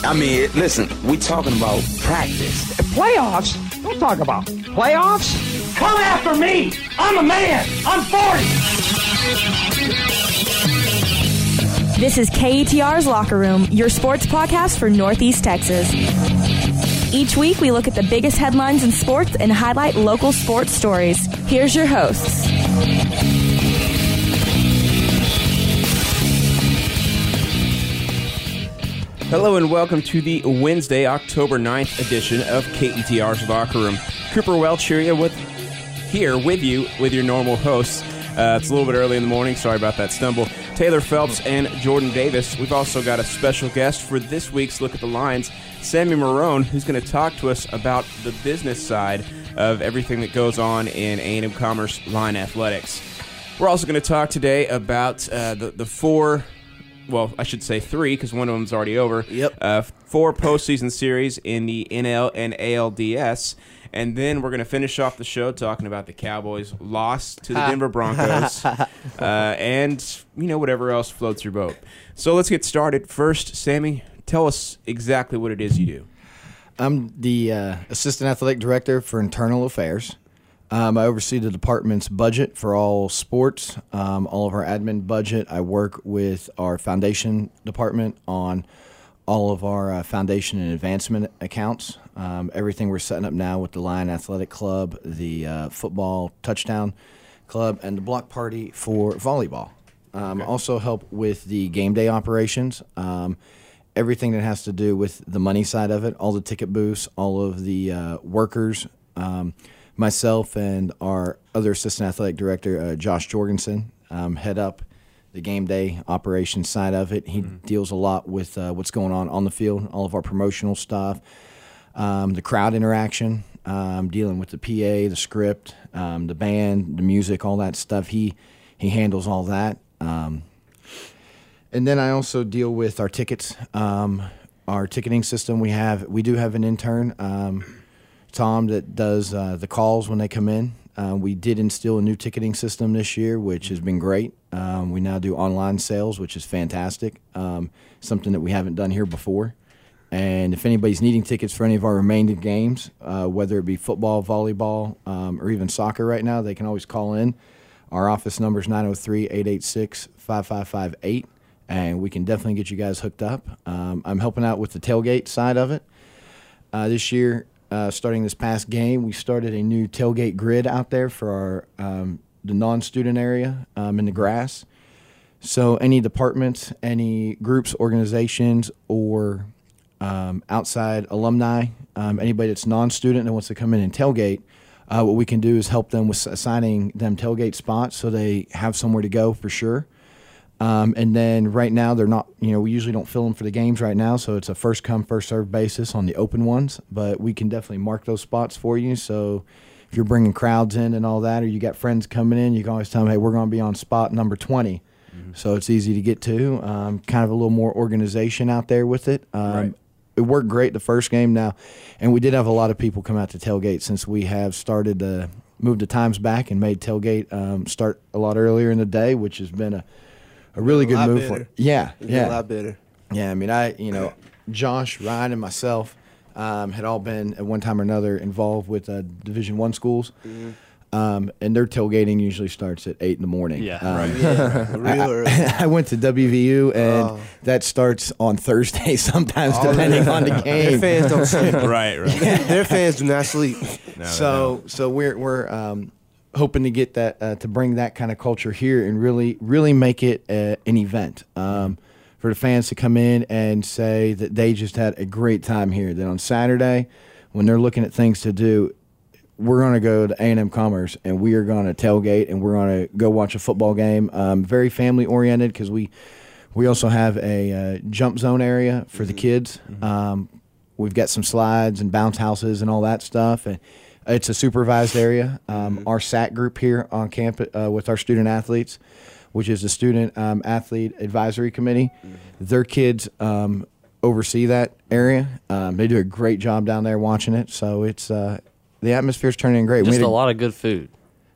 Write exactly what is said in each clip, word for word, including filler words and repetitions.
I mean, listen, we talking about practice. Playoffs? Don't talk about playoffs. Come after me. I'm a man. I'm forty. This is K E T R's Locker Room, your sports podcast for Northeast Texas. Each week, we look at the biggest headlines in sports and highlight local sports stories. Here's your hosts. Hello and welcome to the Wednesday, October ninth edition of K E T R's Locker Room. Cooper Welch here with, here with you with your normal hosts. Uh, it's a little bit early in the morning, sorry about that stumble. Taylor Phelps and Jordan Davis. We've also got a special guest for this week's Look at the Lines, Sammy Marone, who's going to talk to us about the business side of everything that goes on in A and M Commerce Line Athletics. We're also going to talk today about uh, the, the four... Well, I should say three because one of them's already over. Yep. Uh, four postseason series in the N L and A L D S. And then we're going to finish off the show talking about the Cowboys' loss to the Denver Broncos uh, and, you know, whatever else floats your boat. So let's get started. First, Sammy, tell us exactly what it is you do. I'm the uh, Assistant Athletic Director for Internal Affairs. Um, I oversee the department's budget for all sports, um, all of our admin budget. I work with our foundation department on all of our uh, foundation and advancement accounts. Um, everything we're setting up now with the Lion Athletic Club, the uh, football touchdown club, and the block party for volleyball. Um, okay. Also help with the game day operations, um, everything that has to do with the money side of it, all the ticket booths, all of the uh, workers. Um, Myself and our other assistant athletic director, uh, Josh Jorgensen, um, head up the game day operations side of it. He mm-hmm. deals a lot with uh, what's going on on the field, all of our promotional stuff, um, the crowd interaction, um, dealing with the P A, the script, um, the band, the music, all that stuff. He he handles all that. Um, and then I also deal with our tickets, um, our ticketing system. We have we do have an intern. Um, Tom that does uh, the calls when they come in. Uh, we did instill a new ticketing system this year, which has been great. Um, we now do online sales, which is fantastic, um, something that we haven't done here before. And if anybody's needing tickets for any of our remaining games, uh, whether it be football, volleyball, um, or even soccer right now, they can always call in. Our office number is nine oh three, eight eight six, five five five eight, and we can definitely get you guys hooked up. Um, I'm helping out with the tailgate side of it. Uh, this year, Uh, starting this past game, we started a new tailgate grid out there for our um, the non-student area um, in the grass. So any departments, any groups, organizations, or um, outside alumni, um, anybody that's non-student that wants to come in and tailgate, uh, what we can do is help them with assigning them tailgate spots so they have somewhere to go for sure. Um, and then right now they're not, you know, we usually don't fill them for the games right now, so it's a first come, first served basis on the open ones, but we can definitely mark those spots for you. So if you're bringing crowds in and all that, or you got friends coming in, you can always tell them, hey, we're going to be on spot number twenty. Mm-hmm. So it's easy to get to, um, kind of a little more organization out there with it. Um, right. It worked great the first game now, and we did have a lot of people come out to tailgate since we have started to move the times back and made tailgate um, start a lot earlier in the day, which has been a A really a good move better. for yeah, it's yeah, a lot better. Yeah, I mean, I you know, Josh, Ryan, and myself um, had all been at one time or another involved with uh, Division One schools, mm-hmm. um, and their tailgating usually starts at eight in the morning. Yeah, um, right. yeah, real early. I, I went to W V U, and oh. that starts on Thursday sometimes, oh, depending yeah. on the game. Their fans don't sleep. right, right. Their fans do not sleep. No, so, so we're we're. Um, hoping to get that uh, to bring that kind of culture here and really really make it uh, an event um, for the fans to come in and say that they just had a great time here. Then on Saturday, when they're looking at things to do, we're going to go to A and M Commerce and we are going to tailgate and we're going to go watch a football game. Um, very family oriented because we we also have a uh, jump zone area for mm-hmm. the kids. Mm-hmm. Um, we've got some slides and bounce houses and all that stuff. And it's a supervised area. Um, mm-hmm. Our S A C group here on campus uh, with our student athletes, which is the Student um, Athlete Advisory Committee, mm-hmm. their kids um, oversee that area. Um, they do a great job down there watching it. So it's uh, the atmosphere's turning in great. Just we a, a lot of good food.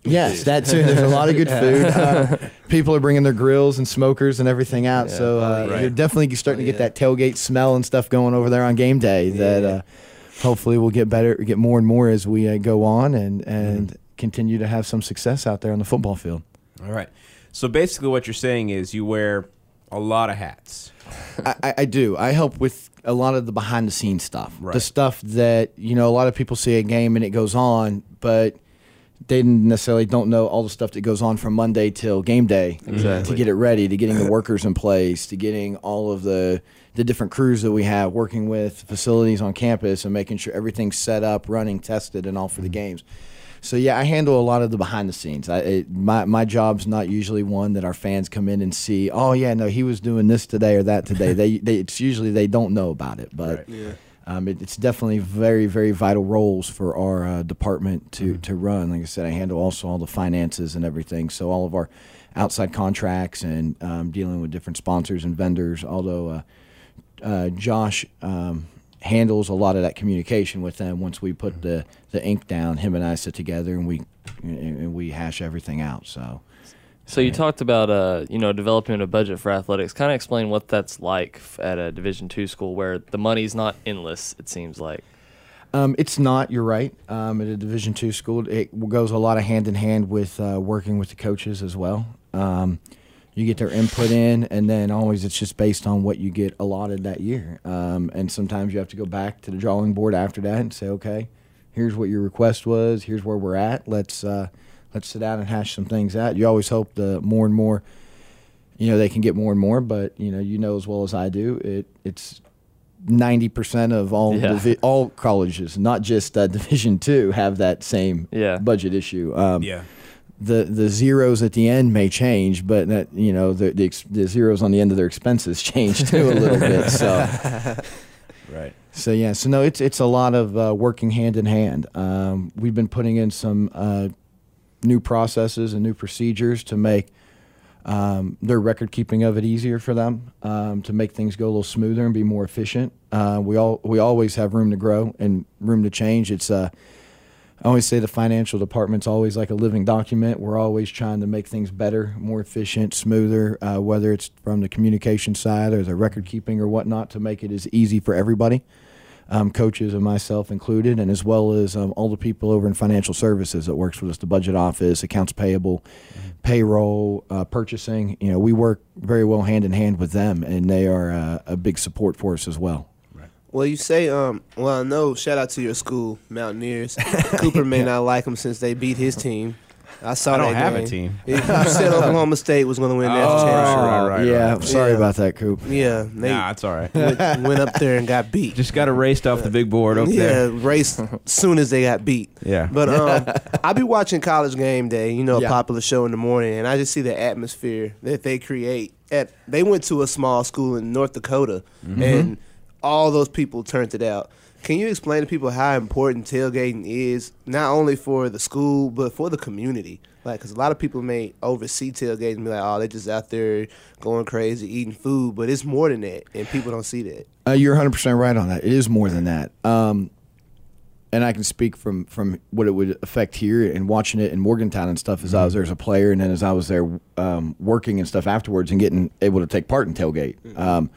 Yes, that too. There's a lot of good food. Uh, people are bringing their grills and smokers and everything out. Yeah. So uh, Right. you're definitely starting Oh, to get yeah. that tailgate smell and stuff going over there on game day. That Yeah. uh, hopefully will get better, get more and more as we uh, go on and and Mm-hmm. continue to have some success out there on the football field. All right. So basically, what you're saying is you wear a lot of hats. I, I- I do. I help with a lot of the behind the scenes stuff. Right. The stuff that, you know, a lot of people see a game and it goes on, but they necessarily don't know all the stuff that goes on from Monday till game day to Exactly. get it ready, to getting the workers in place, to getting all of the the different crews that we have working with facilities on campus and making sure everything's set up, running, tested, and all for the games. So yeah, I handle a lot of the behind the scenes. I, it, my my job's not usually one that our fans come in and see. Oh yeah, no, he was doing this today or that today. they, they it's usually they don't know about it, but Yeah. um, it, it's definitely very very vital roles for our uh, department to to run. Like I said, I handle also all the finances and everything. So all of our outside contracts and um, dealing with different sponsors and vendors. Although uh, uh, Josh. Um, handles a lot of that communication with them. Once we put the, the ink down, him and I sit together and we and we hash everything out. So, So you talked about uh, you know, developing a budget for athletics. Kind of explain what that's like f- at a Division two school where the money's not endless. It seems like. um, it's not. You're right. Um, at a Division two school, it goes a lot of hand in hand with uh, working with the coaches as well. Um, you get their input in, and then always it's just based on what you get allotted that year. Um, and sometimes you have to go back to the drawing board after that and say, okay, here's what your request was. Here's where we're at. Let's uh, let's sit down and hash some things out. You always hope the more and more, you know, they can get more and more. But you know, you know as well as I do, it it's ninety percent of all Yeah. divi- all colleges, not just uh, Division two, have that same Yeah. budget issue. Um, Yeah. the the zeros at the end may change, but that you know the the, ex- the zeros on the end of their expenses change too a little bit. So Right. so yeah, so no, it's it's a lot of uh, working hand in hand. Um, we've been putting in some uh, new processes and new procedures to make um, their record keeping of it easier for them, um, to make things go a little smoother and be more efficient. Uh, we all we always have room to grow and room to change. It's uh, I always say the financial department's always like a living document. We're always trying to make things better, more efficient, smoother, uh, whether it's from the communication side or the record keeping or whatnot, to make it as easy for everybody, um, coaches and myself included, and as well as um, all the people over in financial services that works with us, the budget office, accounts payable, payroll, uh, purchasing. You know, we work very well hand in hand with them, and they are uh, a big support for us as well. Well, you say, um, well, I know, shout out to your school, Mountaineers. Cooper may not like them since they beat his team. I saw I don't that have a game. team. You said Oklahoma State was going to win that Oh, championship. right, right, yeah, right. sorry Yeah. about that, Coop. Yeah, they Nah, it's all right. went, went up there and got beat. Just got erased off the big board up yeah, there. raced soon as they got beat. Yeah. But um, I be watching College Game Day, you know, a Yeah. popular show in the morning, and I just see the atmosphere that they create. At they went to a small school in North Dakota, and all those people turned it out. Can you explain to people how important tailgating is, not only for the school but for the community? Like, because a lot of people may oversee tailgating and be like, "Oh, they just out there going crazy, eating food," but it's more than that, and people don't see that. Uh, you're one hundred percent right on that. It is more than that. Um, and I can speak from, from what it would affect here and watching it in Morgantown and stuff as I was there as a player, and then as I was there um, working and stuff afterwards and getting able to take part in tailgate. Um,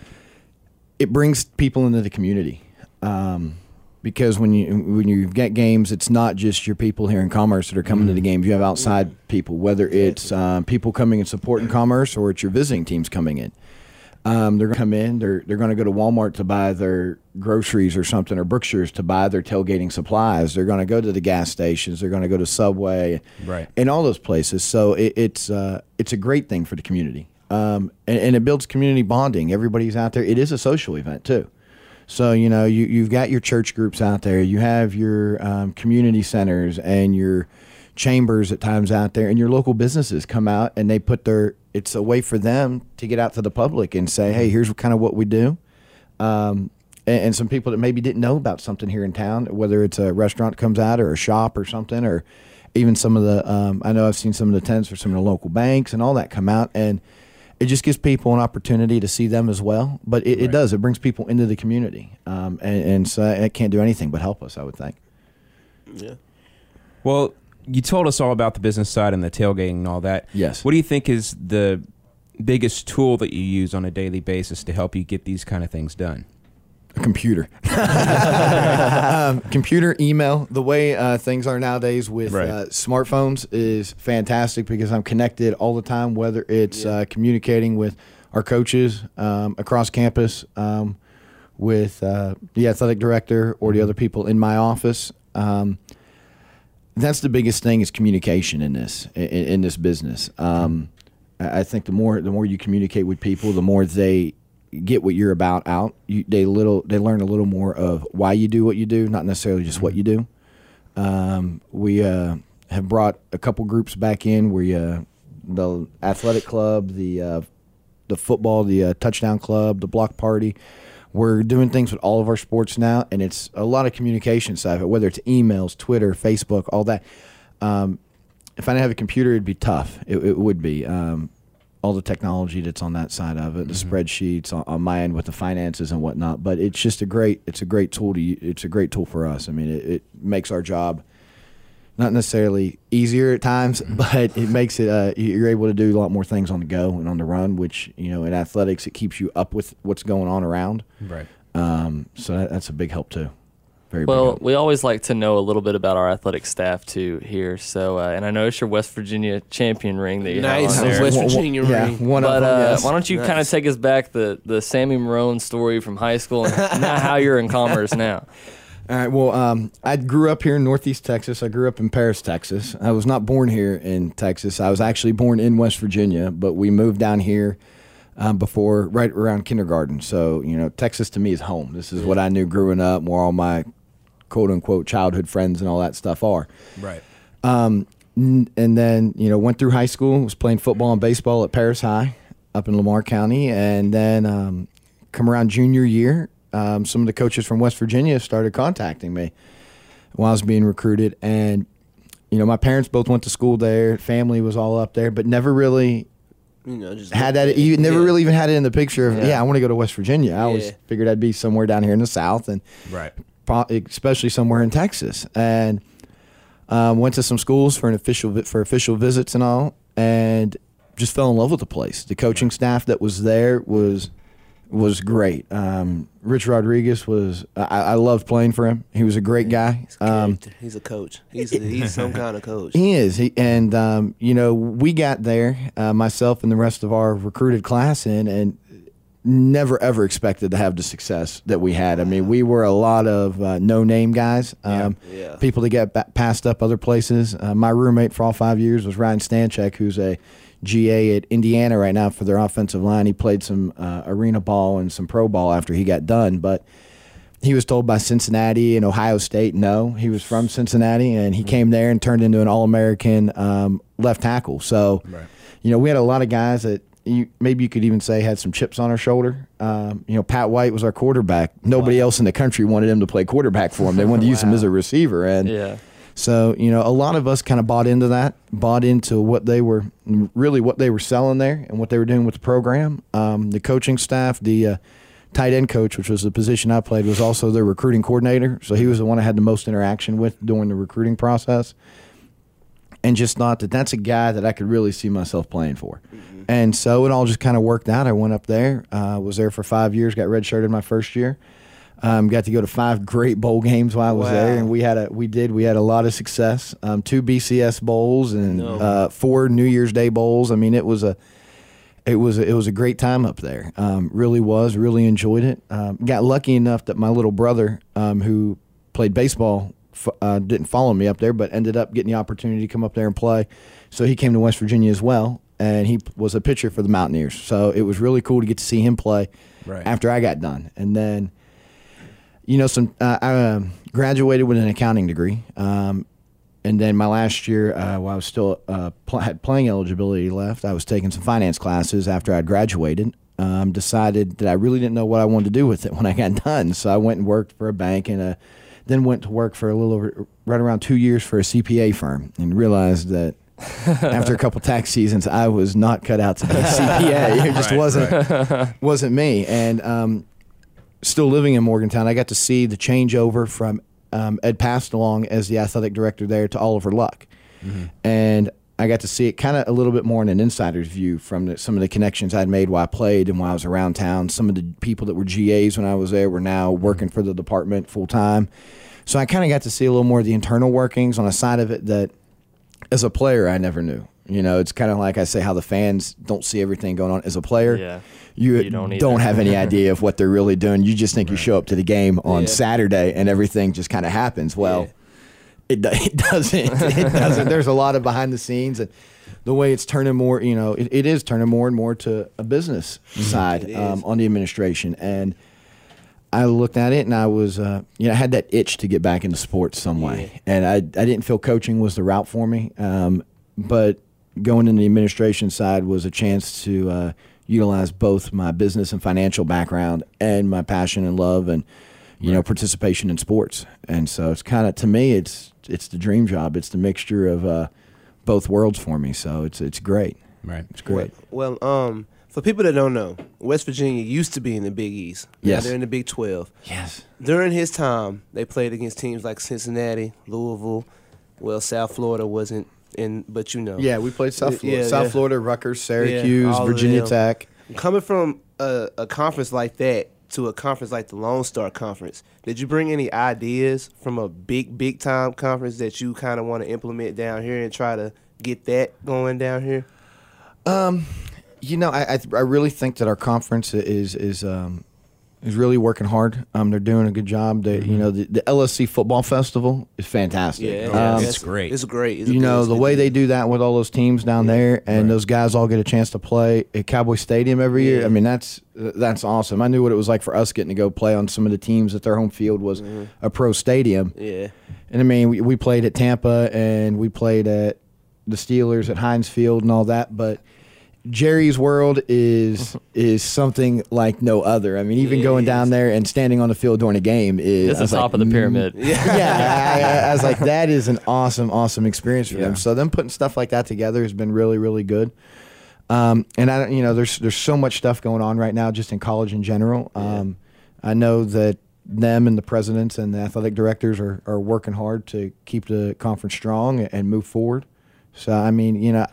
it brings people into the community. Um, because when you when you get games, it's not just your people here in Commerce that are coming to the games. You have outside people, whether it's um, people coming and supporting Commerce or it's your visiting teams coming in. Um, they're going to come in. They're they're going to go to Walmart to buy their groceries or something, or Brookshire's to buy their tailgating supplies. They're going to go to the gas stations. They're going to go to Subway, Right. and all those places. So it, it's uh, it's a great thing for the community, um, and, and it builds community bonding. Everybody's out there. It is a social event too. So, you know, you, you've got your church groups out there. You have your um, community centers and your chambers at times out there, and your local businesses come out and they put their – it's a way for them to get out to the public and say, hey, here's kind of what we do. Um, and, and some people that maybe didn't know about something here in town, whether it's a restaurant comes out or a shop or something, or even some of the um, – I know I've seen some of the tents for some of the local banks and all that come out, and – it just gives people an opportunity to see them as well. But it, it does. It brings people into the community. Um, and, and so it can't do anything but help us, I would think. Yeah. Well, you told us all about the business side and the tailgating and all that. Yes. What do you think is the biggest tool that you use on a daily basis to help you get these kind of things done? A computer. um, computer, email. The way uh, things are nowadays with Right. uh, smartphones is fantastic because I'm connected all the time, whether it's Yeah. uh, communicating with our coaches um, across campus, um, with uh, the athletic director or the other people in my office. Um, that's the biggest thing is communication in this in, in this business. Um, I I think the more the more you communicate with people, the more they get what you're about out. You, they little they learn a little more of why you do what you do, not necessarily just what you do. Um, we uh, have brought a couple groups back in where you, the athletic club, the uh, the football, the uh, touchdown club, the block party. We're doing things with all of our sports now, and it's a lot of communication side of it, whether it's emails, Twitter, Facebook, all that. Um, if I didn't have a computer, it'd be tough. It, it would be. Um, all the technology that's on that side of it, the Mm-hmm. spreadsheets on, on my end with the finances and whatnot. But it's just a great, it's a great tool to, u- it's a great tool for us. I mean, it, it makes our job not necessarily easier at times, Mm-hmm. but it makes it, uh, you're able to do a lot more things on the go and on the run, which, you know, in athletics, it keeps you up with what's going on around. Right. Um, so that, that's a big help too. Very big Well, help. we always like to know a little bit about our athletic staff too here. So, uh, and I noticed your West Virginia champion ring that you Nice. have on there. West One- one- Virginia yeah, ring. one But of them, uh, yes. why don't you kind of Nice. take us back the the Sammy Marone story from high school and now how you're in commerce now? All right. Well, um, I grew up here in Northeast Texas. I grew up in Paris, Texas. I was not born here in Texas. I was actually born in West Virginia, but we moved down here um, before, right around kindergarten. So, you know, Texas to me is home. This is what I knew growing up, where all my quote unquote childhood friends and all that stuff are. Right. Um, n- and then, you know, went through high school, was playing football and baseball at Paris High up in Lamar County. And then um, come around junior year, um, some of the coaches from West Virginia started contacting me while I was being recruited. And, you know, my parents both went to school there. Family was all up there, but never really You know, just had that. You never Yeah. really even had it in the picture of, yeah, Yeah. I want to go to West Virginia. I always Yeah. figured I'd be somewhere down here in the South. And Right. pro- especially somewhere in Texas, and um, went to some schools for an official vi- for official visits and all, and just fell in love with the place. The coaching staff that was there was was great. Um, Rich Rodriguez was I, I loved playing for him. He was a great guy. He's a, Um, character. He's a coach. He's a, he's some kind of coach. he is. He, and, um, you know, we got there, uh, myself and the rest of our recruited class in, and never, ever expected to have the success that we had. I mean, we were a lot of uh, no-name guys, um, Yeah. people that get ba- passed up other places. Uh, my roommate for all five years was Ryan Stanchek, who's a G A at Indiana right now for their offensive line. He played some uh, arena ball and some pro ball after he got done, but he was told by Cincinnati and Ohio State no. He was from Cincinnati, and he came there and turned into an All-American um, left tackle. So, Right. you know, we had a lot of guys that you, maybe you could even say had some chips on our shoulder. Um, you know, Pat White was our quarterback. Nobody else in the country wanted him to play quarterback for him. They wanted to use him as a receiver. And Yeah. so, you know, a lot of us kind of bought into that, bought into what they were, really what they were selling there and what they were doing with the program. Um, the coaching staff, the uh, tight end coach, which was the position I played, was also their recruiting coordinator. So he was the one I had the most interaction with during the recruiting process. And just thought that that's a guy that I could really see myself playing for. Mm-hmm. And so it all just kind of worked out. I went up there, uh, was there for five years, got redshirted my first year. Um, got to go to five great bowl games while I was Wow. there, and we had a we did we had a lot of success. Um, two B C S bowls and No. uh, four New Year's Day bowls. I mean, it was a it was a, it was a great time up there. Um, really was, really enjoyed it. Um, got lucky enough that my little brother, um, who played baseball, f- uh, didn't follow me up there, but ended up getting the opportunity to come up there and play. So he came to West Virginia as well, and he was a pitcher for the Mountaineers. So it was really cool to get to see him play Right. after I got done, and then. You know, some uh, I um, graduated with an accounting degree, um, and then my last year, uh, while I was still uh, pl- had playing eligibility left, I was taking some finance classes after I'd graduated. Um, decided that I really didn't know what I wanted to do with it when I got done, so I went and worked for a bank, and uh, then went to work for a little over, right around two years for a C P A firm, and realized that after a couple tax seasons, I was not cut out to be a C P A. It just Right, wasn't wasn't me, and. Um, Still living in Morgantown, I got to see the changeover from um, Ed Pastalong as the athletic director there to Oliver Luck. Mm-hmm. And I got to see it kind of a little bit more in an insider's view from the, some of the connections I'd made while I played and while I was around town. Some of the people that were G As when I was there were now working for the department full time. So I kind of got to see a little more of the internal workings on a side of it that as a player I never knew. You know, it's kind of like I say how the fans don't see everything going on. As a player, Yeah. you, You don't don't, either. have any idea of what they're really doing. You just think you show up to the game on Yeah. Saturday and everything just kind of happens. Well, Yeah. it, do- it doesn't. It doesn't. There's a lot of behind the scenes and the way it's turning more, you know, it, it is turning more and more to a business side It is. um, on the administration. And I looked at it and I was, uh, you know, I had that itch to get back into sports some way. Yeah. And I, I didn't feel coaching was the route for me. Um, but going in the administration side was a chance to uh, utilize both my business and financial background and my passion and love and, you know, participation in sports. And so it's kind of, to me, it's it's the dream job. It's the mixture of uh, both worlds for me. So it's it's great. Right. It's great. Well, um, for people that don't know, West Virginia used to be in the Big East. Now Yes. they're in the Big twelve. Yes. During his time, they played against teams like Cincinnati, Louisville. Well, South Florida wasn't in, but you know. Yeah, we played South Florida, Yeah, South yeah. Florida, Rutgers, Syracuse, all of Virginia them. Tech. Coming from a, a conference like that to a conference like the Lone Star Conference, did you bring any ideas from a big, big time conference that you kind of want to implement down here and try to get that going down here? You know, I I, I really think that our conference is is um, is really working hard. Um, they're doing a good job. They, you know, the, the L S C Football Festival is fantastic. Yeah, Um, it's great. It's great. It's a you know, good- the way they do that with all those teams down there, and those guys all get a chance to play at Cowboy Stadium every year. Yeah. I mean, that's that's awesome. I knew what it was like for us getting to go play on some of the teams that their home field was a pro stadium. Yeah. And I mean, we, we played at Tampa and we played at the Steelers at Heinz Field and all that, but Jerry's World is is something like no other. I mean, even Yeah, going it down is. there and standing on the field during a game is It's I the was top like, of the mm, pyramid. yeah, I, I was like, that is an awesome, awesome experience for Yeah. them. So them putting stuff like that together has been really, really good. Um, and I, don't- you know, there's there's so much stuff going on right now, just in college in general. Um, I know that them and the presidents and the athletic directors are, are working hard to keep the conference strong and move forward. So I mean, you know,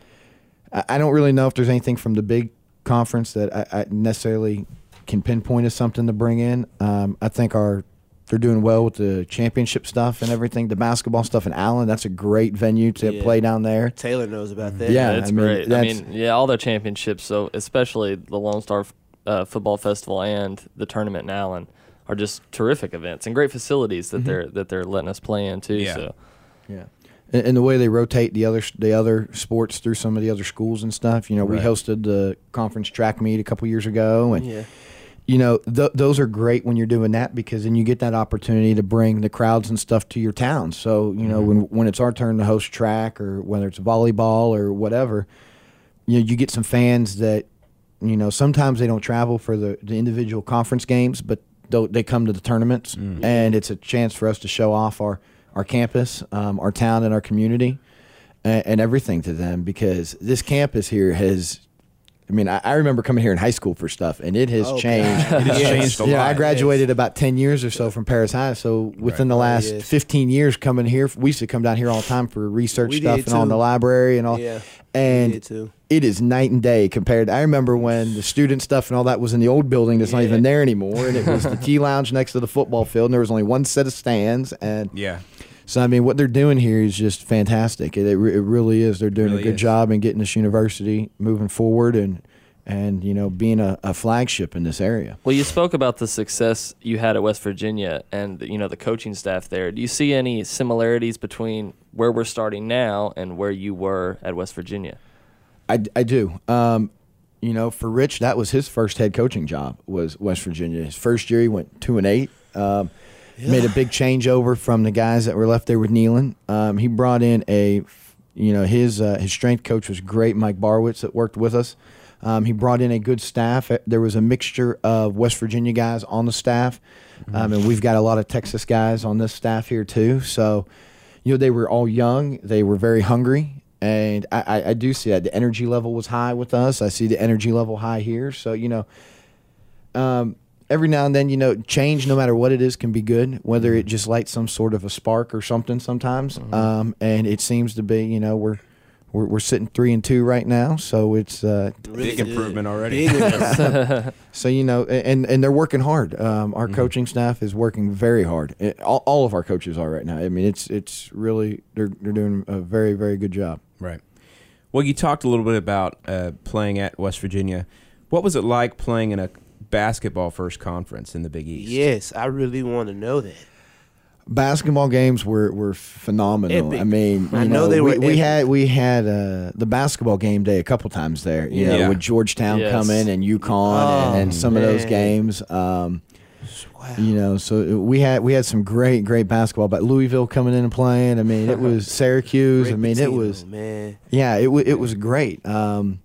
I, I don't really know if there's anything from the big conference that I, I necessarily can pinpoint as something to bring in. Um, I think our they're doing well with the championship stuff and everything. The basketball stuff in Allen, that's a great venue to Yeah. play down there. Taylor knows about that. Yeah. it's I mean, great. I that's- mean, yeah, all their championships, so especially the Lone Star uh, Football Festival and the tournament in Allen, are just terrific events and great facilities that they're that they're letting us play in too. Yeah. So Yeah, and, and the way they rotate the other the other sports through some of the other schools and stuff. You know, we Right. hosted the conference track meet a couple years ago, and Yeah. you know th- those are great when you're doing that because then you get that opportunity to bring the crowds and stuff to your town. So you know when when it's our turn to host track or whether it's volleyball or whatever, you know you get some fans that you know sometimes they don't travel for the, the individual conference games, but they'll- they come to the tournaments, and it's a chance for us to show off our our campus, um, our town, and our community, and, and everything to them because this campus here has. I mean, I, I remember coming here in high school for stuff, and it has Oh, changed. God. It has Yes. changed a Yeah, lot. I graduated about ten years or so from Paris High. So within the Oh, last yes. fifteen years coming here, we used to come down here all the time for research We stuff did and on too. the library and all. Yeah, we and did too. it is night and day compared. I remember when the student stuff and all that was in the old building that's not Yeah. even there anymore, and it was the tea lounge next to the football field, and there was only one set of stands. And Yeah. so, I mean, what they're doing here is just fantastic. It, it, re- it really is. They're doing Really a good is. job in getting this university moving forward and, and you know, being a, a flagship in this area. Well, you spoke about the success you had at West Virginia and you know the coaching staff there. Do you see any similarities between where we're starting now and where you were at West Virginia? I, I do. Um, you know, for Rich, that was his first head coaching job was West Virginia. His first year, he went two and eight. Um, Made a big changeover from the guys that were left there with Nealon. Um, he brought in a, you know, his uh, his strength coach was great, Mike Barwitz, that worked with us. Um, he brought in a good staff. There was a mixture of West Virginia guys on the staff, um, and we've got a lot of Texas guys on this staff here too. So, you know, they were all young. They were very hungry. And I, I, I do see that. The energy level was high with us. I see the energy level high here. So, you know, um, every now and then, you know, change, no matter what it is, can be good, whether it just lights some sort of a spark or something sometimes. Mm-hmm. Um, and it seems to be, you know, we're, we're, we're sitting three and two right now. So it's uh, Really Big good. improvement already. Big improvement. so, you know, and, and they're working hard. Um, our mm-hmm. coaching staff is working very hard. It, all, all of our coaches are right now. I mean, it's, it's really, they're, they're doing a very, very good job. Right. Well, you talked a little bit about uh, playing at West Virginia. What was it like playing in a basketball first conference in the Big East? Yes, I really want to know that. Basketball games were, were phenomenal. Epic. I mean, you I know know, they we, were we epic. had we had uh, the basketball game day a couple times there. You Yeah. know, with Georgetown Yes. coming and UConn Oh, and, and some of those man. games. Um, Wow. you know, so we had we had some great great basketball. But Louisville coming in and playing. I mean, it was Syracuse. Rick I mean, it Pitino, was man. yeah, it wa it was great. Um,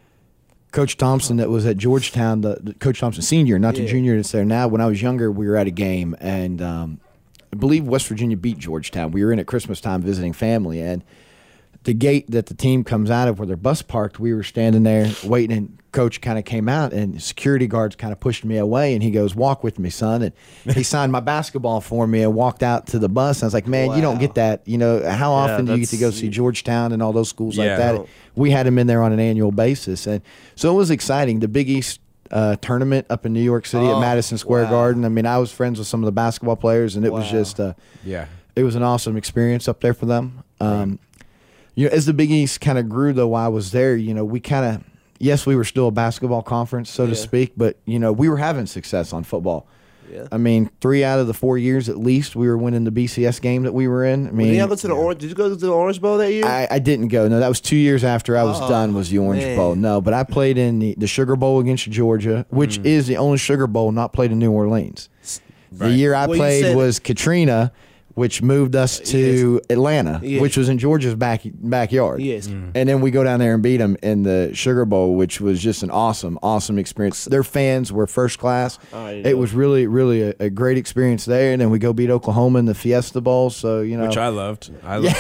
Coach Thompson that was at Georgetown, the, the Coach Thompson senior, not the Yeah. junior that's there now. When I was younger, we were at a game, and um, I believe West Virginia beat Georgetown. We were in at Christmas time visiting family, and the gate that the team comes out of where their bus parked, we were standing there waiting, and Coach kind of came out, and security guards kind of pushed me away, and he goes, "Walk with me, son." And he signed my basketball for me and walked out to the bus. And I was like, man, you don't Wow. get that. You know, how Yeah, often do you get to go that's- see Georgetown and all those schools Yeah. like that? We had him in there on an annual basis. And so it was exciting. The Big East uh, tournament up in New York City Oh, at Madison Square wow. Garden. I mean, I was friends with some of the basketball players, and it was Wow. just uh, Yeah. it was an awesome experience up there for them. Um, you know, as the Big East kind of grew, though, while I was there, you know, we kind of, yes, we were still a basketball conference, so to Yeah. speak, but, you know, we were having success on football. Yeah. I mean, three out of the four years at least, we were winning the B C S game that we were in. I mean, Did y'all go to the Orange? Did you go to the Orange Bowl that year? I, I didn't go. No, that was two years after I was Oh, done. Was the Orange man. Bowl? No, but I played in the, the Sugar Bowl against Georgia, which Mm. is the only Sugar Bowl not played in New Orleans. The year I Well, you played said- was Katrina, which moved us to Atlanta, Yes. which was in Georgia's back backyard. Yes. And then we go down there and beat them in the Sugar Bowl, which was just an awesome, awesome experience. Their fans were first class. I It know. was really, really a, a great experience there. And then we go beat Oklahoma in the Fiesta Bowl. So, you know. Which I loved. I loved.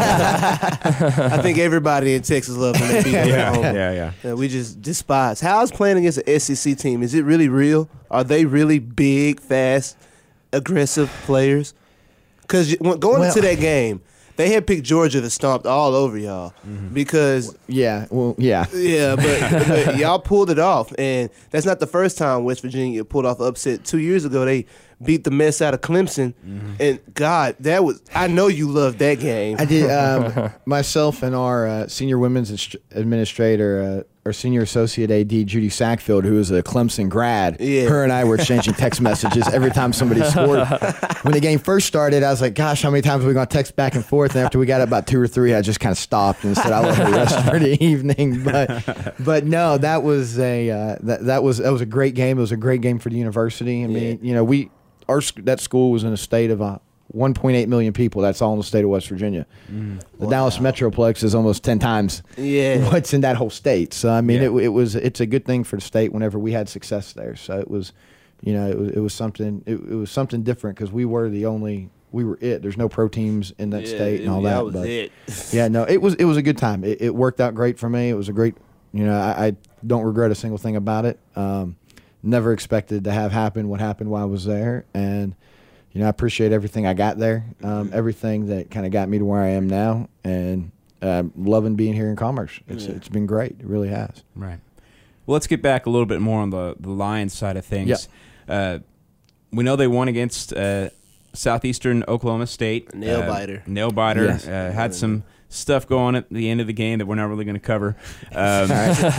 I think everybody in Texas loves when they beat yeah, Oklahoma. yeah, yeah. Yeah, we just despise. How's playing against an S E C team? Is it really real? Are they really big, fast, aggressive players? Because going Well- into that game, they had picked Georgia to stomp all over y'all because Yeah, well, yeah. yeah, but, but y'all pulled it off, and that's not the first time West Virginia pulled off upset. Two years ago, they beat the mess out of Clemson, and God, that was I know you loved that game. I did. Um, myself and our uh, senior women's inst- administrator, uh, our senior associate A D, Judy Sackfield, who is a Clemson grad, Yeah. her and I were exchanging text messages every time somebody scored. When the game first started, I was like, gosh, how many times are we going to text back and forth? And after we got about two or three, I just kind of stopped and said, I'll let her rest for the evening. But but no, that was a uh, that, that was that was a great game. It was a great game for the university. I mean, you know, we our sc- that school was in a state of uh, one point eight million people. That's all in the state of West Virginia. The Dallas Metroplex is almost ten times Yeah. what's in that whole state. So I mean, Yeah. it, it was it's a good thing for the state whenever we had success there. So it was, you know, it was, it was something it, it was something different because we were the only we were it. There's no pro teams in that Yeah, state and all that that. was but it. yeah, no, it was it was a good time. It, it worked out great for me. It was a great, you know, I, I don't regret a single thing about it. Um, never expected to have happen what happened while I was there, and you know, I appreciate everything I got there, um, everything that kind of got me to where I am now, and I'm loving being here in Commerce. It's it's been great. It really has. Right. Well, let's get back a little bit more on the, the Lions side of things. Uh, we know they won against uh, Southeastern Oklahoma State. Nail Uh, biter. nail biter. Yes. Uh, had some stuff going at the end of the game that we're not really going to cover. Um,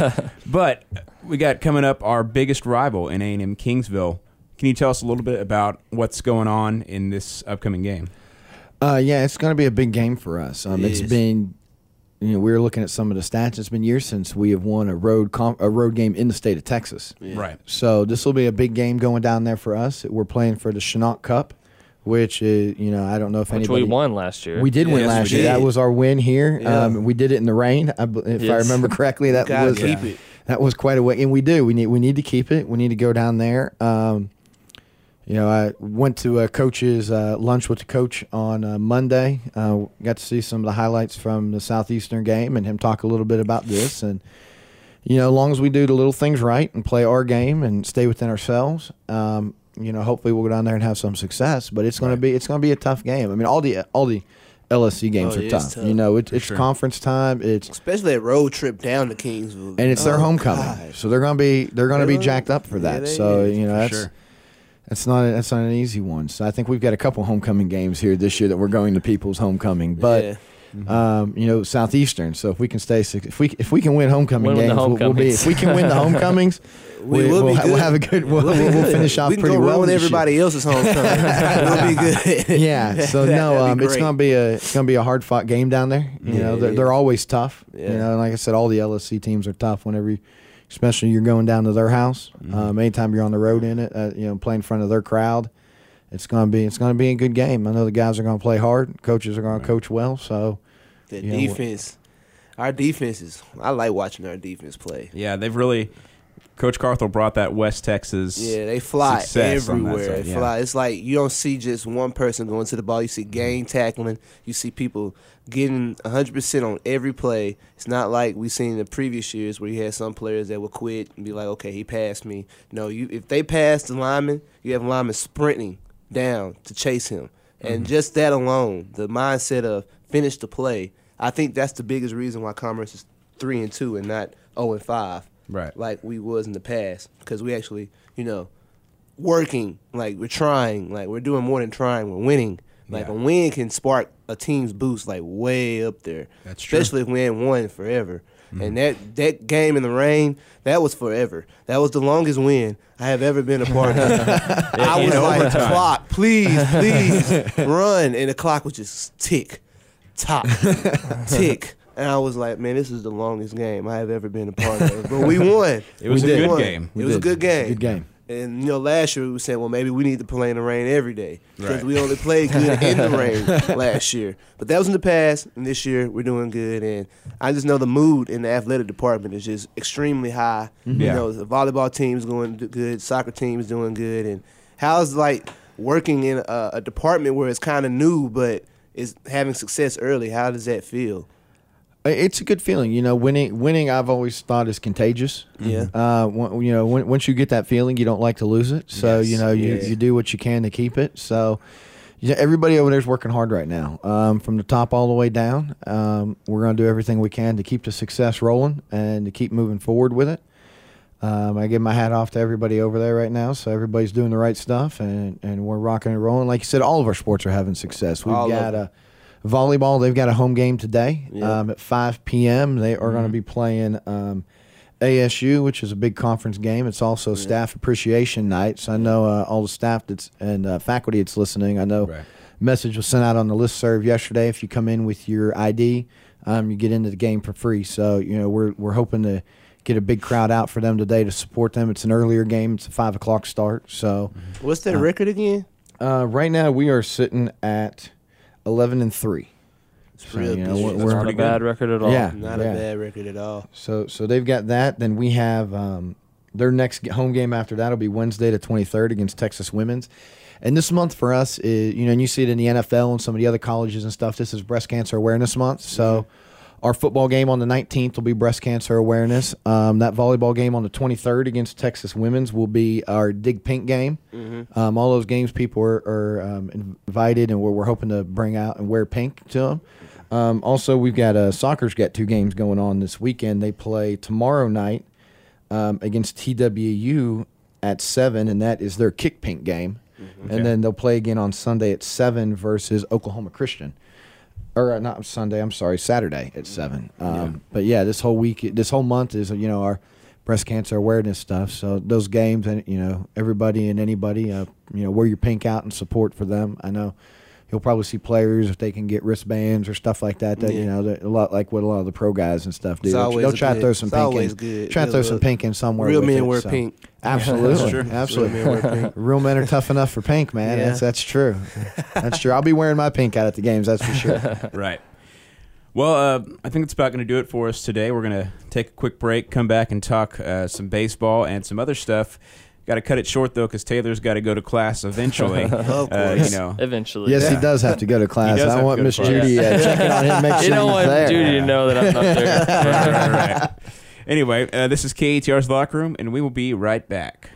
but we got coming up our biggest rival in A and M Kingsville. Can you tell us a little bit about what's going on in this upcoming game? Uh, yeah, it's going to be a big game for us. Um, It it's is. been, you know, we were looking at some of the stats. It's been years since we have won a road com- a road game in the state of Texas. Right. So this will be a big game going down there for us. We're playing for the Chinook Cup, which is, you know, I don't know if Which anybody we won last year. We did win Yes, we last year. did. That was our win here. Yeah. Um, we did it in the rain, I, b- if I Yes. remember correctly. That Gotta was keep it. that was quite a way, and we do. We need we need to keep it. We need to go down there. Um, you know, I went to a coach's uh, lunch with the coach on uh, Monday. Uh, got to see some of the highlights from the Southeastern game and him talk a little bit about this. And you know, as long as we do the little things right and play our game and stay within ourselves, um, you know, hopefully we'll go down there and have some success. But it's going Right. to be it's going to be a tough game. I mean, all the all the L S C games Oh, are yeah, tough. it's tough. You know, it, it's sure. conference time. It's Especially that road trip down to Kingsville. and it's their Oh, homecoming, God. so they're going to be they're going to be Really? jacked up for Yeah, that. they so is, you know, for that's sure. that's not that's not an easy one. So I think we've got a couple homecoming games here this year that we're going to people's homecoming, but. Yeah. Um, you know, Southeastern. So if we can stay, six- if we if we can win homecoming Win the games, we'll, we'll be. homecomings. If we can win the homecomings, We we, will we'll, be ha- good. we'll have a good. We'll, We'll be we'll good. finish off we can pretty go well. ruin this year. everybody else's homecoming. We'll be good. Yeah. So That- no, that'd um, be it's great. gonna be a it's gonna be a hard fought game down there. You Yeah, know, they're, yeah. they're always tough. Yeah. You know, and like I said, all the L S C teams are tough whenever, you, especially you're going down to their house. Mm-hmm. Um, anytime you're on the road in it, uh, you know, playing in front of their crowd, it's gonna be it's gonna be a good game. I know the guys are gonna play hard. Coaches are gonna coach well. So The Yeah, defense, our defenses. I like watching our defense play. Yeah, they've really. Coach Carthel brought that West Texas. Yeah, they fly success on that everywhere. side, They yeah. fly. It's like you don't see just one person going to the ball. You see gang tackling. You see people getting one hundred percent on every play. It's not like we seen in the previous years where you had some players that would quit and be like, okay, he passed me. No, you if they pass the lineman, you have linemen sprinting down to chase him. And just that alone, the mindset of finish the play, I think that's the biggest reason why Commerce is three and two and not zero and five, Right. like we was in the past, because we actually, you know, working, like we're trying, like we're doing more than trying, we're winning. Like Yeah. a win can spark a team's boost like way up there. That's true. Especially if we ain't won forever. And that, that game in the rain, that was forever. That was the longest win I have ever been a part of. I in was like, overtime. clock, please, please, run. And the clock was just tick, tock, tick. And I was like, man, this is the longest game I have ever been a part of. But we won. It was We a did. good won. game. It was a did. good game. Good game. And, you know, last year we were saying, well, maybe we need to play in the rain every day because Right. we only played good in the rain last year. But that was in the past, and this year we're doing good. And I just know the mood in the athletic department is just extremely high. You Yeah. know, the volleyball team's going d- good, soccer team's doing good. And how's, like, working in a, a department where it's kind of new but is having success early? How does that feel? It's a good feeling, you know. Winning, winning, I've always thought is contagious. Yeah. Uh, when, you know, when, once you get that feeling, you don't like to lose it. So Yes. you know, you, Yeah. you do what you can to keep it. So, yeah, everybody over there is working hard right now, um, from the top all the way down. Um, we're going to do everything we can to keep the success rolling and to keep moving forward with it. Um, I give my hat off to everybody over there right now. So everybody's doing the right stuff, and, and we're rocking and rolling. Like you said, all of our sports are having success. We've All of got them. a volleyball. They've got a home game today Yeah. um, at five p.m. They are going to be playing um, A S U, which is a big conference game. It's also staff appreciation night. So I know uh, all the staff that's and uh, faculty that's listening. I know Right. message was sent out on the listserv yesterday. If you come in with your I D, um, you get into the game for free. So you know we're we're hoping to get a big crowd out for them today to support them. It's an earlier game. It's a five o'clock start. So What's that record again? uh, right now we are sitting at eleven and three. It's So, real you know, good. we're- That's we're- not a bad record at all. Yeah. Not yeah. a bad record at all. So so they've got that. Then we have um, their next g- home game after that will be Wednesday the twenty-third against Texas Women's. And this month for us is, you know, and you see it in the N F L and some of the other colleges and stuff. This is Breast Cancer Awareness Month. So our football game on the nineteenth will be breast cancer awareness. Um, that volleyball game on the twenty-third against Texas Women's will be our Dig Pink game. Um, all those games people are, are um, invited, and we're, we're hoping to bring out and wear pink to them. Um, also, we've got uh, soccer's got two games going on this weekend. They play tomorrow night um, against T W U at seven, and that is their kick pink game. Okay. And then they'll play again on Sunday at seven versus Oklahoma Christian. Or uh, not Sunday, I'm sorry, Saturday at seven. Um, But yeah, this whole week, this whole month is, you know, our breast cancer awareness stuff. So those games, and you know, everybody and anybody, uh, you know, wear your pink out and support for them. I know you'll probably see players if they can get wristbands or stuff like that. That you Yeah. know, that, a lot like what a lot of the pro guys and stuff do. It's They'll- always They'll a try to good- throw some it's pink always in. good. Try to throw Real- some pink in somewhere. Real with men it, wear so. pink. Absolutely, That's true. absolutely. Real men wear pink. Real men are tough enough for pink, man. Yeah. That's that's true. That's true. I'll be wearing my pink out at the games. That's for sure. Right. Well, uh, I think that's about going to do it for us today. We're going to take a quick break, come back and talk uh, some baseball and some other stuff. Got to cut it short, though, because Taylor's got to go to class eventually. Of Uh, course. you know, Eventually. Yes, Yeah. he does have to go to class. does have I to want go to Miss class. Judy uh, checking on him, make sure You don't he's want there. Judy to know that I'm not there. right, right, right. Anyway, uh, this is K E T R's Locker Room, and we will be right back.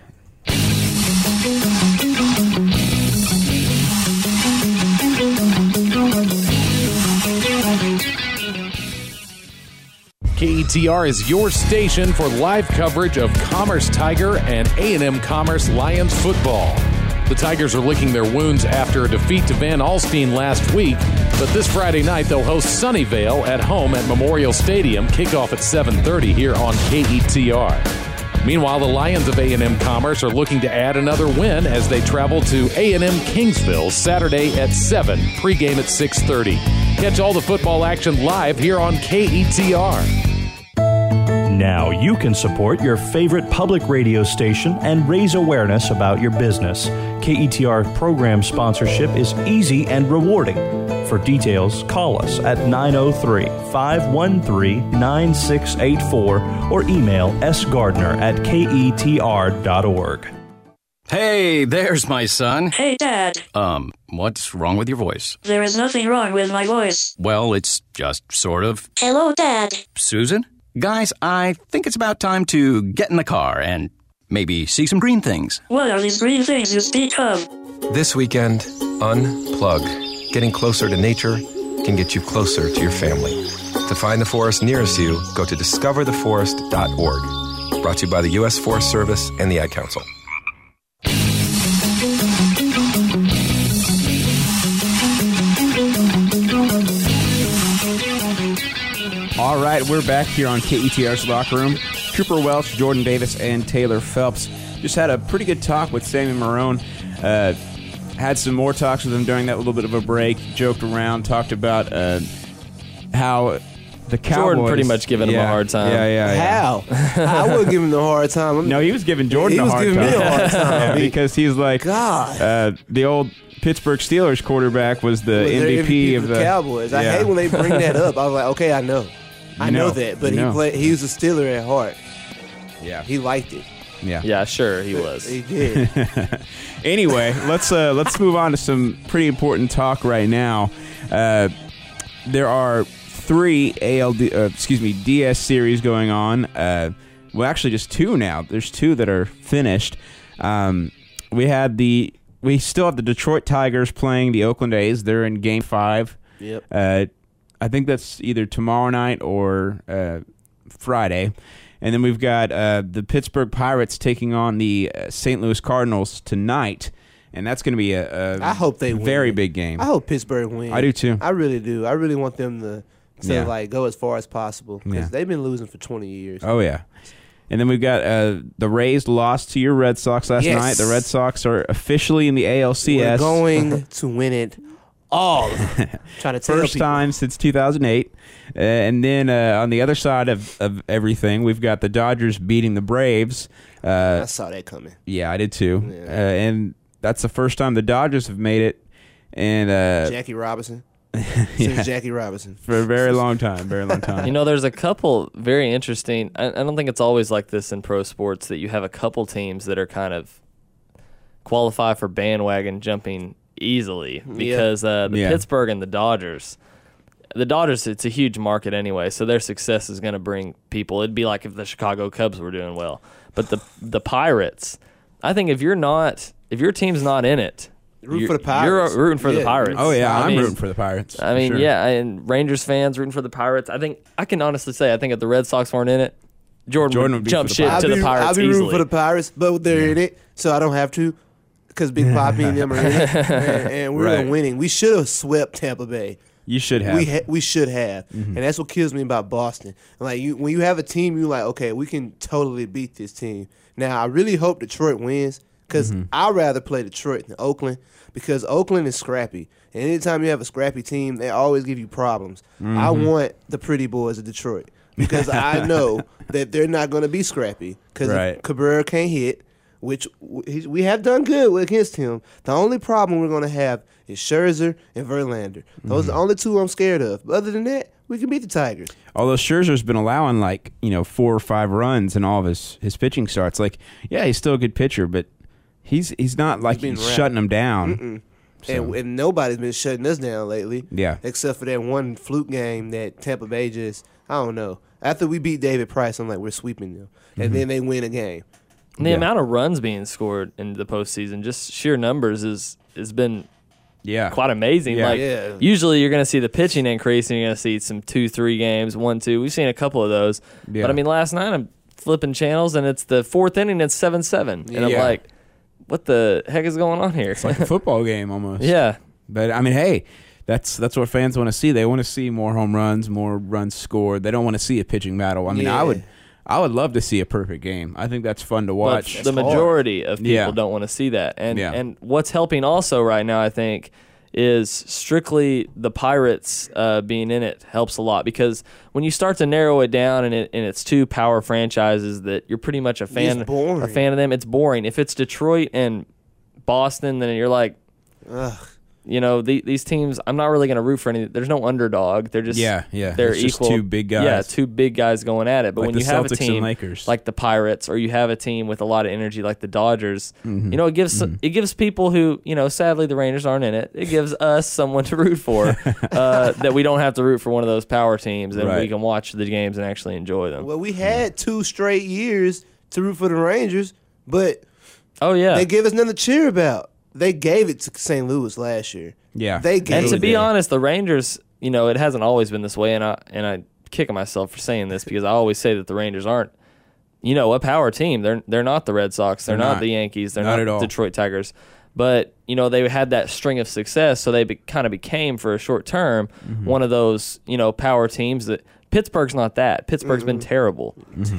K E T R is your station for live coverage of Commerce Tiger and A and M Commerce Lions football. The Tigers are licking their wounds after a defeat to Van Alstyne last week, but this Friday night they'll host Sunnyvale at home at Memorial Stadium, kickoff at seven thirty here on K E T R. Meanwhile, the Lions of A and M Commerce are looking to add another win as they travel to A and M Kingsville Saturday at seven, pregame at six thirty. Catch all the football action live here on K E T R. Now you can support your favorite public radio station and raise awareness about your business. K E T R program sponsorship is easy and rewarding. For details, call us at nine oh three, five one three, nine six eight four or email sgardner at k e t r dot org. Hey, there's my son. Hey, Dad. Um, what's wrong with your voice? There is nothing wrong with my voice. Well, it's just sort of. Hello, Dad. Susan? Guys, I think it's about time to get in the car and maybe see some green things. What are these green things you speak of? This weekend, unplug. Getting closer to nature can get you closer to your family. To find the forest nearest you, go to discover the forest dot org. Brought to you by the U S Forest Service and the Ad Council. All right, we're back here on K E T R's Locker Room. Cooper Welch, Jordan Davis, and Taylor Phelps just had a pretty good talk with Sammy Marone. Uh, had some more talks with him during that little bit of a break. Joked around, talked about uh, how the Cowboys... Jordan pretty much giving yeah, him a hard time. Yeah, yeah, yeah. How? I would give him the hard time. I'm, no, he was giving Jordan he was a hard giving time. me a hard time. Because he's like, God. Uh, the old Pittsburgh Steelers quarterback was the Well, M V P of the Cowboys. I yeah. hate when they bring that up. I was like, okay, I know. I know, know that, but you he know. played. He was a Steeler at heart. Yeah, he liked it. Yeah, yeah, sure he was. He did. Anyway, let's uh, let's move on to some pretty important talk right now. Uh, there are three A L D, uh, excuse me, D S series going on. Uh, well, actually, just two now. There's two that are finished. Um, we had the we still have the Detroit Tigers playing the Oakland A's. They're in Game Five. Yep. Uh, I think that's either tomorrow night or uh, Friday. And then we've got uh, the Pittsburgh Pirates taking on the uh, Saint Louis Cardinals tonight. And that's going to be a, a I hope they very win. big game. I hope Pittsburgh wins. I do too. I really do. I really want them to, to Yeah. like go as far as possible because Yeah. they've been losing for twenty years. Oh, yeah. And then we've got uh, the Rays lost to your Red Sox last Yes. night. The Red Sox are officially in the A L C S. We're going to win it all. Trying to tell First people. time since two thousand eight. Uh, and then uh, on the other side of, of everything, we've got the Dodgers beating the Braves. Uh, I saw that coming. Yeah, I did too. Yeah. Uh, and that's the first time the Dodgers have made it. And uh, Jackie Robinson. yeah, Since Jackie Robinson. for a very long time, very long time. You know, there's a couple very interesting. I, I don't think it's always like this in pro sports that you have a couple teams that are kind of qualify for bandwagon jumping easily because uh, the Yeah. Pittsburgh and the Dodgers. The Dodgers, it's a huge market anyway, so their success is going to bring people. It'd be like if the Chicago Cubs were doing well, but the the Pirates. I think if you're not, if your team's not in it, Root you're, for the Pirates. You're rooting for the Yeah. Pirates. Oh, yeah, I I'm mean, rooting for the Pirates. I mean, for sure. yeah, and Rangers fans rooting for the Pirates. I think I can honestly say I think if the Red Sox weren't in it, Jordan, Jordan would, would be jump for the ship Pirates. to I'll the be, Pirates I'll be easily. rooting for the Pirates, but they're in it, so I don't have to because Big Poppy and them are in it, and, and we're Right. winning. We should have swept Tampa Bay. You should have. We ha- we should have, and that's what kills me about Boston. Like you, when you have a team, you're like, okay, we can totally beat this team. Now, I really hope Detroit wins because I'd rather play Detroit than Oakland because Oakland is scrappy. And anytime you have a scrappy team, they always give you problems. I want the pretty boys of Detroit because I know that they're not going to be scrappy because Right. Cabrera can't hit, which w- we have done good against him. The only problem we're going to have is Scherzer and Verlander. Those are the only two I'm scared of. But other than that, we can beat the Tigers. Although Scherzer's been allowing like, you know, four or five runs in all of his, his pitching starts. Like, yeah, he's still a good pitcher, but he's he's not like being he's wrapped. shutting them down. Mm-mm. So. And, and nobody's been shutting us down lately. Yeah. Except for that one fluke game that Tampa Bay just, I don't know. After we beat David Price, I'm like, we're sweeping them. And Mm-hmm. then they win a game. And the Yeah. amount of runs being scored in the postseason, just sheer numbers, is has been Yeah. quite amazing. Yeah. Like Yeah. usually you're going to see the pitching increase, and you're going to see some two, three games, one, two. We've seen a couple of those. Yeah. But I mean, last night I'm flipping channels, and it's the fourth inning. It's seven seven, and I'm Yeah. like, what the heck is going on here? It's like a football game almost. Yeah. But I mean, hey, that's that's what fans want to see. They want to see more home runs, more runs scored. They don't want to see a pitching battle. I mean, Yeah. I would I would love to see a perfect game. I think that's fun to But watch. the majority of people Yeah. don't want to see that. And Yeah. and what's helping also right now, I think, is strictly the Pirates uh, being in it helps a lot, because when you start to narrow it down and, it, and it's two power franchises that you're pretty much a fan It's boring. a fan of them, it's boring. If it's Detroit and Boston, then you're like, Ugh. you know, the, these teams, I'm not really going to root for any. There's no underdog. They're just Yeah, yeah. They're It's just equal. two big guys. Yeah, two big guys going at it. But Like when the you have a Celtics and team Lakers. like the Pirates, or you have a team with a lot of energy like the Dodgers, Mm-hmm. you know, it gives it gives people who, you know, sadly the Rangers aren't in it. It gives us someone to root for, uh, that we don't have to root for one of those power teams, and we Right. can watch the games and actually enjoy them. Well, we had two straight years to root for the Rangers, but Oh yeah. they gave us nothing to cheer about. They gave it to Saint Louis last year. Yeah. They gave And to it. be honest, the Rangers, you know, it hasn't always been this way, and I and I kick myself for saying this, because I always say that the Rangers aren't, you know, a power team. They're they're not the Red Sox. They're, They're not. not. the Yankees. They're Not not, at all. Detroit Tigers. But you know, they had that string of success, so they be, kind of became, for a short term, Mm-hmm. one of those, you know, power teams that. Pittsburgh's not that. Pittsburgh's been terrible.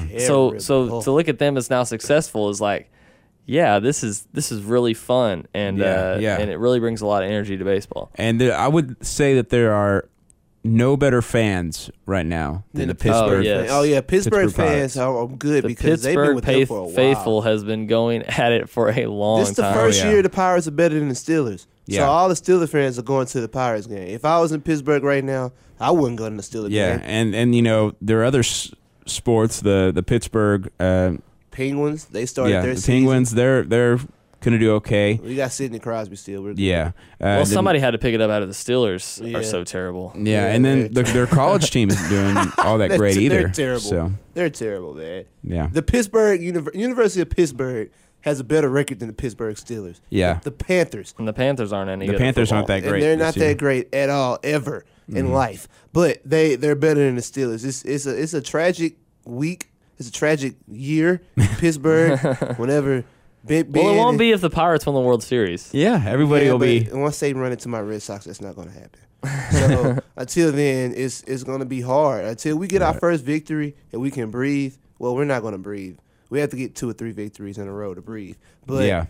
So so Terrible. to look at them as now successful is like, yeah, this is this is really fun, and Yeah, uh, yeah. and it really brings a lot of energy to baseball. And there, I would say that there are no better fans right now than the Pittsburgh. yes. Oh yeah, Pittsburgh, Pittsburgh fans Pirates. are are good The because they've been Pittsburgh with them faith- for a while. faithful has been going at it for a long This is the time. first Oh, yeah. year the Pirates are better than the Steelers. Yeah. So all the Steelers fans are going to the Pirates game. If I was in Pittsburgh right now, I wouldn't go to the Steelers Yeah, game. and and you know there are other s- sports. The the Pittsburgh, uh, Penguins, they started yeah, their the season. Penguins. They're they're gonna do okay. We got Sidney Crosby still. We're good. Yeah. Uh, well, the- somebody had to pick it up out of the Steelers. Yeah. Are so terrible. Yeah, Yeah, and then they're the, their college team isn't doing all that They're great te- either. They're terrible. So They're terrible, man. yeah, The Pittsburgh Univer- University of Pittsburgh has a better record than the Pittsburgh Steelers. Yeah. The, the Panthers. And the Panthers aren't any The good. at Panthers aren't football. that great. And they're not this year. that great at all ever in Mhm. life. But they they're better than the Steelers. It's it's a it's a tragic week. It's a tragic year in Pittsburgh. Whenever Ben, Well, it Ben- won't be if the Pirates win the World Series. Yeah, everybody Yeah, will but be. once they run into my Red Sox, that's not going to happen. So until then, it's it's going to be hard. Until we get our Right. first victory and we can breathe. Well, we're not going to breathe. We have to get two or three victories in a row to breathe. But Yeah.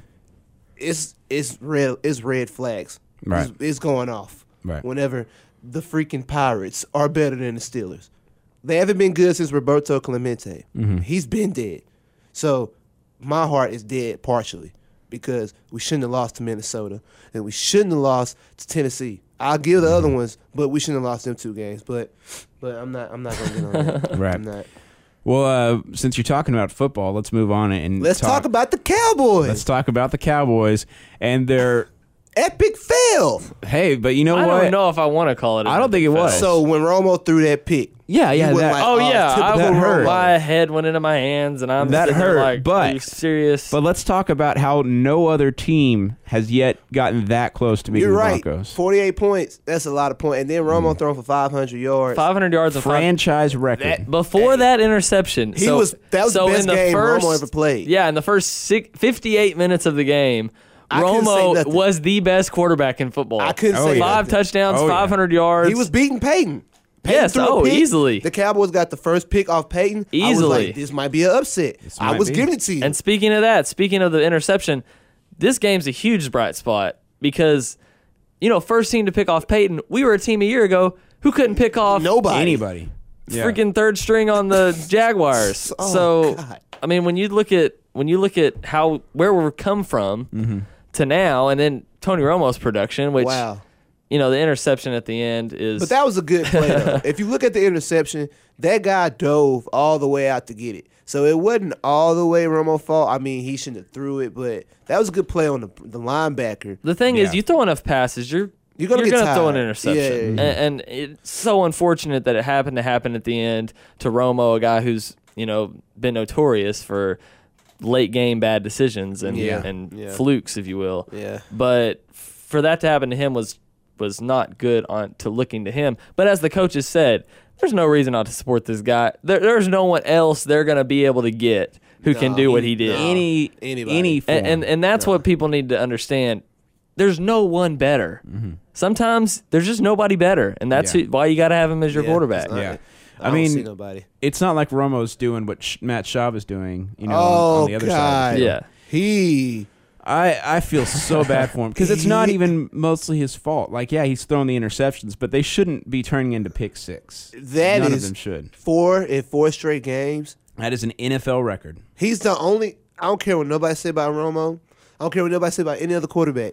it's it's red it's red flags. Right. It's, it's going off. Right. Whenever the freaking Pirates are better than the Steelers. They haven't been good since Roberto Clemente. Mhm. He's been dead. So my heart is dead partially because we shouldn't have lost to Minnesota and we shouldn't have lost to Tennessee. I'll give the other ones, but we shouldn't have lost them two games. But but I'm not I'm not gonna get on that. Right. I'm not. Well, uh, since you're talking about football, let's move on and Let's talk, about the Cowboys. Let's talk about the Cowboys and their epic fail. Hey, but you know I what? don't know if I want to call it. I don't think it was. So when Romo threw that pick, Yeah, yeah, you went that- like, Oh yeah, I, typical that hurt. my head went into my hands, and I'm that sitting there hurt, like, but are you serious? But let's talk about how no other team has yet gotten that close to beating You're the right. Broncos. forty-eight points. That's a lot of points. And then Romo throwing for five hundred yards. five hundred yards and five, Franchise record. that, before that interception. He so, was- that was the so best in the game first, Romo ever played. Yeah, in the first six, fifty-eight minutes of the game, I couldn't say Romo nothing. was the best quarterback in football. I couldn't Oh, say yeah. Five nothing. touchdowns, Oh, yeah. five hundred yards. He was beating Peyton. Peyton Yes, threw a oh, pick. easily. The Cowboys got the first pick off Peyton. I was Easily. like, this might be an upset. I might was be. giving it to you. And speaking of that, speaking of the interception, this game's a huge bright spot because, you know, first team to pick off Peyton, we were a team a year ago who couldn't pick off Nobody. Anybody. Yeah. freaking third string on the Jaguars. Oh, so, God. I mean, when you look at when you look at how where we've come from Mm-hmm. to now, and then Tony Romo's production, which Wow. you know, the interception at the end is. But that was a good play, though. If you look at the interception, that guy dove all the way out to get it. So it wasn't all the way Romo's fault. I mean, he shouldn't have threw it, but that was a good play on the the linebacker. The thing yeah. is, you throw enough passes, you're you're gonna, you're get gonna throw an tired. interception, Yeah, yeah, yeah. And, and it's so unfortunate that it happened to happen at the end to Romo, a guy who's you know been notorious for late game bad decisions and Yeah. and Yeah. flukes, if you will. Yeah. But for that to happen to him was was not good on to looking to him. But as the coaches said, there's no reason not to support this guy. There, there's no one else they're going to be able to get who No, can do what he- he did. no. Any Anybody. any form. And, and and that's what people need to understand. There's no one better. Sometimes there's just nobody better, and that's Yeah. who, why you got to have him as your Yeah, quarterback. it's not- Yeah. I, I don't mean, see nobody. it's not like Romo's doing what Sh- Matt Schaub is doing, you know, oh on, on the other side. Of the God. field. Yeah. He. I, I feel so bad for him because it's not even mostly his fault. Like, yeah, he's throwing the interceptions, but they shouldn't be turning into pick six. That None is of them should. four in four straight games. That is an N F L record. He's the only. I don't care what nobody say about Romo. I don't care what nobody say about any other quarterback.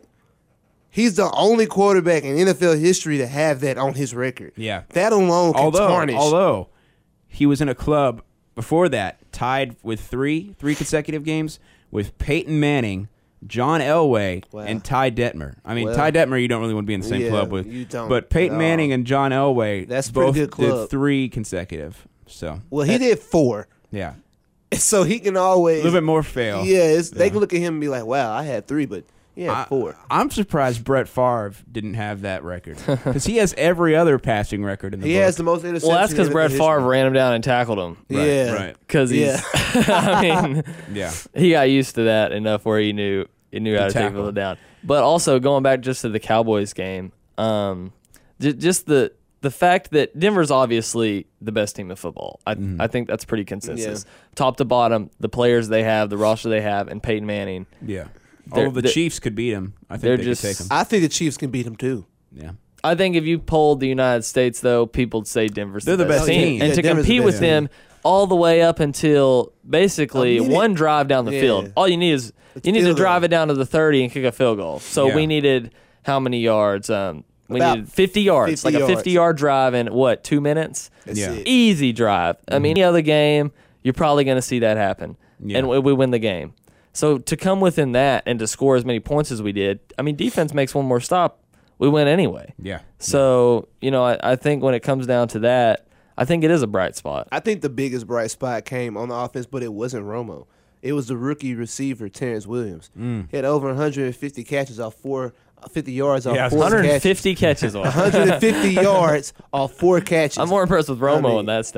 He's the only quarterback in N F L history to have that on his record. Yeah. That alone can Although, tarnish. although he was in a club before that tied with three three consecutive games with Peyton Manning, John Elway, Wow. and Ty Detmer. I mean, Well, Ty Detmer you don't really want to be in the same yeah, club with. you don't but Peyton at Manning all. and John Elway That's a pretty both good club. did three consecutive. So, well, he did four. yeah. So he can always. A little bit more fail. Yeah, it's, they can look at him and be like, wow, I had three, but he had I, four. I'm surprised Brett Favre didn't have that record because he has every other passing record in the He book. has the most interceptions. Well, that's because in Brett history. Favre ran him down and tackled him. Right, Yeah. right. Because he's, Yeah. I mean, Yeah. he got used to that enough where he knew he knew how To to take tackle. people down. But also going back just to the Cowboys game, um, j- just the the fact that Denver's obviously the best team in football. I Mm-hmm. I think that's pretty consensus. Top to bottom, the players they have, the roster they have, and Peyton Manning. Yeah. They're- All of the they're- Chiefs could beat him. I they're think they just- could take him. I think the Chiefs can beat him too. Yeah. I think if you polled the United States, though, people'd say Denver's They're the the best best team. team. And Yeah, to Denver's the compete best with them all the way up until basically A minute. one drive down the Yeah. field. All you need is It's you need to field drive goal. it down to the thirty and kick a field goal. So Yeah. we needed how many yards? Um, we About needed fifty yards, fifty like a yards. fifty-yard drive in, what, two minutes? That's Yeah. it. Easy drive. I mean, any other game, you're probably going to see that happen. Yeah. And we, we win the game. So to come within that and to score as many points as we did, I mean, defense makes one more stop, we win anyway. Yeah. So, you know, I, I think when it comes down to that, I think it is a bright spot. I think the biggest bright spot came on the offense, but it wasn't Romo. It was the rookie receiver, Terrence Williams. Mm. He had over one hundred fifty catches off four, fifty yards off Yeah, four one hundred catches. fifty catches on. one hundred fifty yards off four catches. I'm more impressed with Romo I mean, on that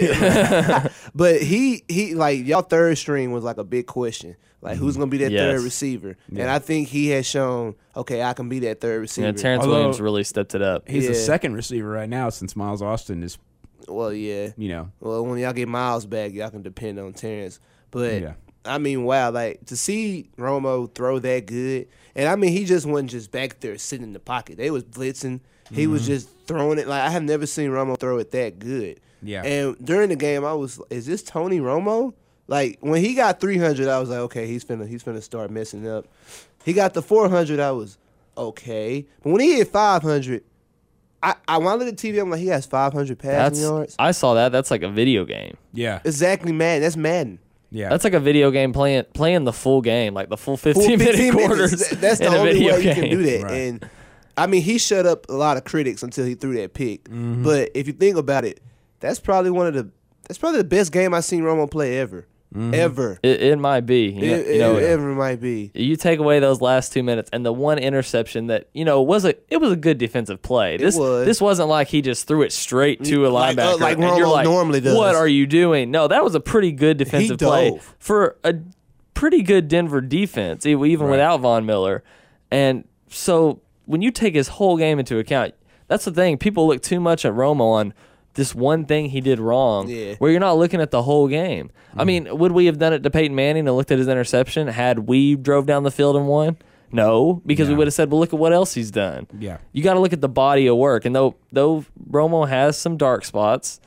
stat. But he, he like, y'all third string was like a big question. Like, who's going to be that Yes. third receiver? And I think he has shown, okay, I can be that third receiver. Yeah, Terrence Although- Williams really stepped it up. He's the Yeah. second receiver right now since Miles Austin is, Well, yeah. you know. Well, when y'all get Miles back, y'all can depend on Terrence. But Yeah. I mean, wow, like to see Romo throw that good, and I mean, he just wasn't just back there sitting in the pocket. They was blitzing. He Mm-hmm. was just throwing it. Like I have never seen Romo throw it that good. Yeah. And during the game, I was, is this Tony Romo? Like when he got three hundred, I was like, okay, he's finna, he's finna start messing up. He got the four hundred, I was okay. But when he hit five hundred, I, I when I look at T V, I'm like, he has five hundred passing That's yards. I saw that. That's like a video game. Yeah. Exactly, Madden. That's Madden. Yeah. That's like a video game playing playing the full game, like the full fifteen, Full minute minutes. quarters. That- That's in the a only video way game. you can do that. Right. And I mean, he shut up a lot of critics until he threw that pick. Mm-hmm. But if you think about it, that's probably one of the that's probably the best game I've seen Romo play ever, Mm-hmm. ever. It, it might be. You know, It, you know it ever might be. you take away those last two minutes and the one interception that you know was a it was a good defensive play. This was. this wasn't like he just threw it straight to a Like, uh, linebacker. like and you're Romo normally does. What are you doing? No, that was a pretty good defensive play dove. for a pretty good Denver defense, e- even Right. without Von Miller. And so when you take his whole game into account, that's the thing. People look too much at Romo on this one thing he did wrong, Yeah. where you're not looking at the whole game. I mean, would we have done it to Peyton Manning and looked at his interception had we drove down the field and won? No, because we No. would have said, well, look at what else he's done. Yeah. You got to look at the body of work. And though, though Romo has some dark spots,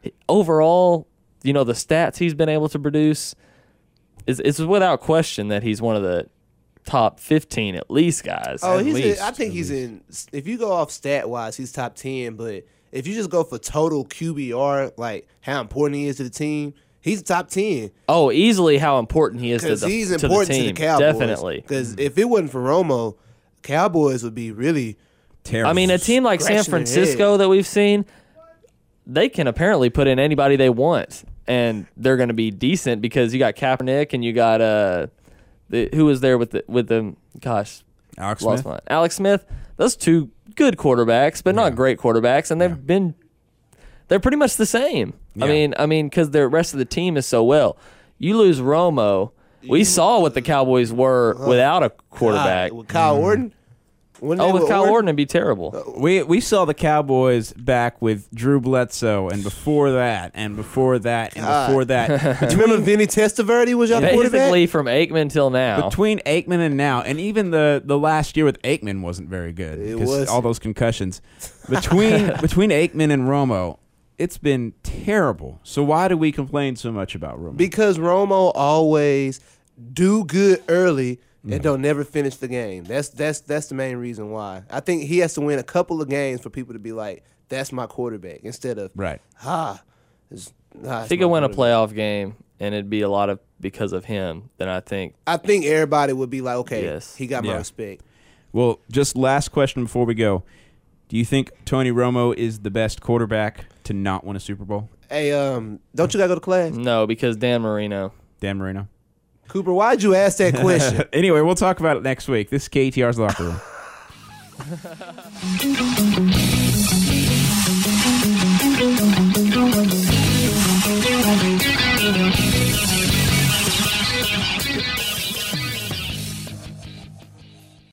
overall, you know, the stats he's been able to produce is it's without question that he's one of the top fifteen at least, guys. Oh, At he's. least. In, I think he's in. If you go off stat wise, he's top ten. But if you just go for total Q B R, like how important he is to the team, he's top ten. Oh, easily how important he is to Because the, he's to important the to team. the Cowboys. Definitely. Because if it wasn't for Romo, Cowboys would be really terrible. I mean, a team like San Scratching their Francisco that we've seen, they can apparently put in anybody they want, and they're going to be decent because you got Kaepernick and you got uh, the, who was there with the with them? Gosh, Alex lost Smith. mine. Alex Smith. Those two good quarterbacks, but not great quarterbacks, and they've Yeah. been they're pretty much the same. I Yeah. mean, I mean, because the rest of the team is so well. You lose Romo. We saw what the Cowboys were without a quarterback. God, with Kyle Orton. Wasn't Oh, it with Kyle Orton? Orton, it'd be terrible. We we saw the Cowboys back with Drew Bledsoe, and before that, and before that, and God. before that. Remember Vinny Testaverde was your quarterback? Basically, from Aikman till now. Between Aikman and now, and even the, the last year with Aikman wasn't very good It because was. all those concussions. Between between Aikman and Romo, it's been terrible. So why do we complain so much about Romo? Because Romo always do good early and don't never finish the game. That's that's that's the main reason why. I think he has to win a couple of games for people to be like, "That's my quarterback," instead of right. Ah, it's, ah, If he it's could my win a quarterback. playoff game, and it'd be a lot of because of him, then I think I think everybody would be like, "Okay, Yes. he got my Yeah. respect." Well, just last question before we go. Do you think Tony Romo is the best quarterback to not win a Super Bowl? Hey, um, don't you gotta go to class, no, because Dan Marino. Dan Marino? Cooper? Why'd you ask that question? Anyway, we'll talk about it next week. This is K E T R's Locker Room.